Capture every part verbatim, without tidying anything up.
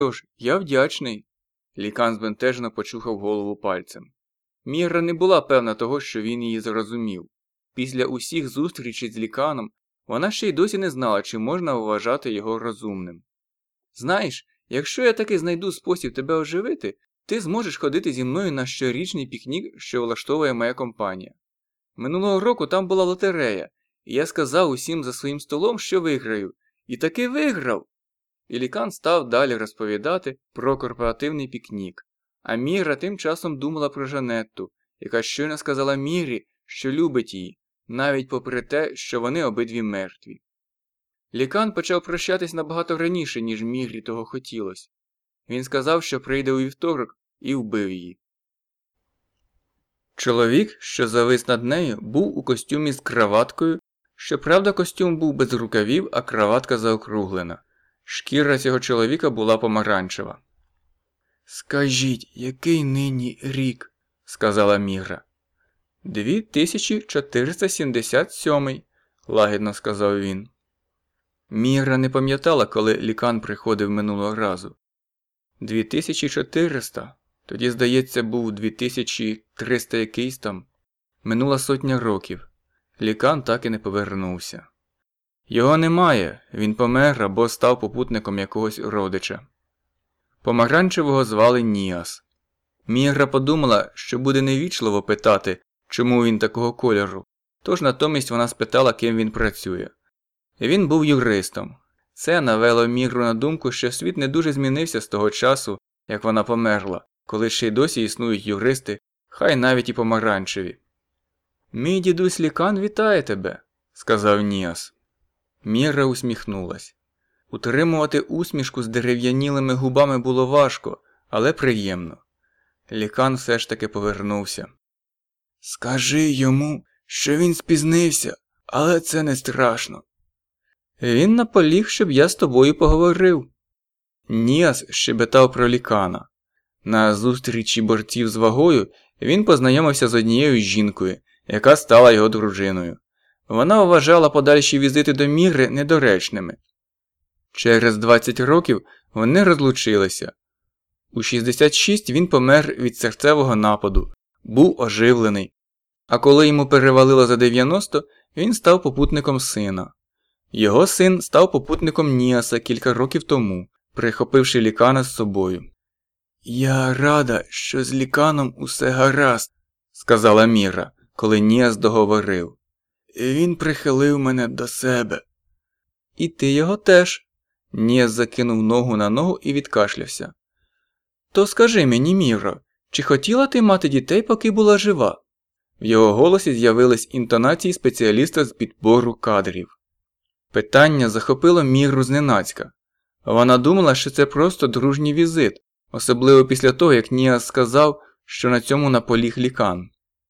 Що ж, я вдячний. Лікан збентежено почухав голову пальцем. Мігра не була певна того, що він її зрозумів. Після усіх зустрічей з Ліканом вона ще й досі не знала, чи можна вважати його розумним. Знаєш, якщо я таки знайду спосіб тебе оживити, ти зможеш ходити зі мною на щорічний пікнік, що влаштовує моя компанія. Минулого року там була лотерея, і я сказав усім за своїм столом, що виграю. І таки виграв! І Лікан став далі розповідати про корпоративний пікнік. А Мігра тим часом думала про Жанетту, яка щойно сказала Мігрі, що любить її, навіть попри те, що вони обидві мертві. Лікан почав прощатись набагато раніше, ніж Мігрі того хотілося. Він сказав, що прийде у вівторок, і вбив її. Чоловік, що завис над нею, був у костюмі з краваткою. Щоправда, костюм був без рукавів, а краватка заокруглена. Шкіра цього чоловіка була помаранчева. «Скажіть, який нині рік?» – сказала Мігра. «дві тисячі чотириста сімдесят сьомий», – лагідно сказав він. Мігра не пам'ятала, коли Лікан приходив минулого разу. «Дві тисячі чотириста? Тоді, здається, був дві тисячі триста якийсь там. Минула сотня років. Лікан так і не повернувся. Його немає, він помер або став попутником якогось родича. Помаранчевого звали Ніас. Мігра подумала, що буде невічливо питати, чому він такого кольору, тож натомість вона спитала, ким він працює. Він був юристом. Це навело Мігру на думку, що світ не дуже змінився з того часу, як вона померла, коли ще й досі існують юристи, хай навіть і помаранчеві. «Мій дідусь Лікан вітає тебе», – сказав Ніас. Мігра усміхнулась. Утримувати усмішку з дерев'янілими губами було важко, але приємно. Лікан все ж таки повернувся. «Скажи йому, що він спізнився, але це не страшно». «Він наполіг, щоб я з тобою поговорив». Ніас щебетав про Лікана. На зустрічі борців з вагою він познайомився з однією жінкою, яка стала його дружиною. Вона вважала подальші візити до Мігри недоречними. Через двадцять років вони розлучилися. У шістдесят шість він помер від серцевого нападу, був оживлений. А коли йому перевалило за дев'яносто, він став попутником сина. Його син став попутником Ніаса кілька років тому, прихопивши Лікана з собою. «Я рада, що з Ліканом усе гаразд», – сказала Мігра, коли Ніас договорив. «Він прихилив мене до себе». «І ти його теж». Ніас закинув ногу на ногу і відкашлявся. «То скажи мені, Мігро, чи хотіла ти мати дітей, поки була жива?» В його голосі з'явились інтонації спеціаліста з підбору кадрів. Питання захопило Мігру зненацька. Вона думала, що це просто дружній візит, особливо після того, як Ніас сказав, що на цьому наполіг Лікан.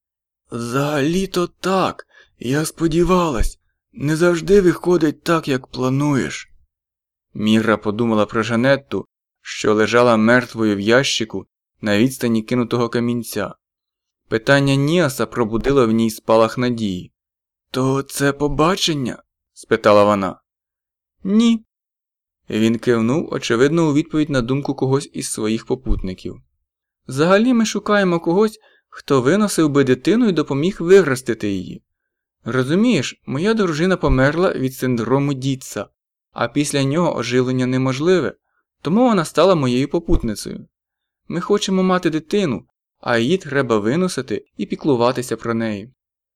«Взагалі-то так. Я сподівалась. Не завжди виходить так, як плануєш». Мігра подумала про Жанетту, що лежала мертвою в ящику на відстані кинутого камінця. Питання Ніаса пробудило в ній спалах надії. «То це побачення?» – спитала вона. «Ні». Він кивнув, очевидно, у відповідь на думку когось із своїх попутників. «Взагалі ми шукаємо когось, хто виносив би дитину і допоміг виростити її. Розумієш, моя дружина померла від синдрому Дітса, а після нього оживлення неможливе, тому вона стала моєю попутницею. Ми хочемо мати дитину, а її треба виносити і піклуватися про неї».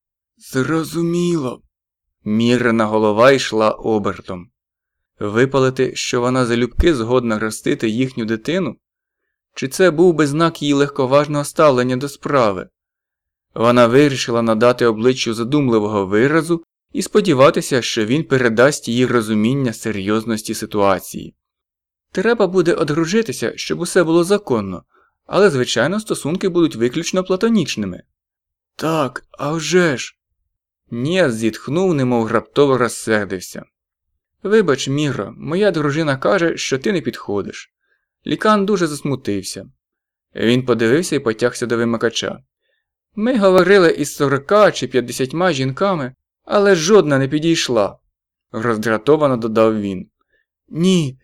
«Зрозуміло». Мігрина голова йшла обертом. Випалити, що вона залюбки згодна ростити їхню дитину? Чи це був би знак її легковажного ставлення до справи? Вона вирішила надати обличчю задумливого виразу і сподіватися, що він передасть їй розуміння серйозності ситуації. Треба буде одружитися, щоб усе було законно, але, звичайно, стосунки будуть виключно платонічними. «Так, а вже ж!» Ніас зітхнув, немов раптово розсердився. «Вибач, Мігро, моя дружина каже, що ти не підходиш». Лікан дуже засмутився. Він подивився і потягся до вимикача. «Ми говорили із сорока чи п'ятдесятьма жінками, але жодна не підійшла», – роздратовано додав він. «Ні,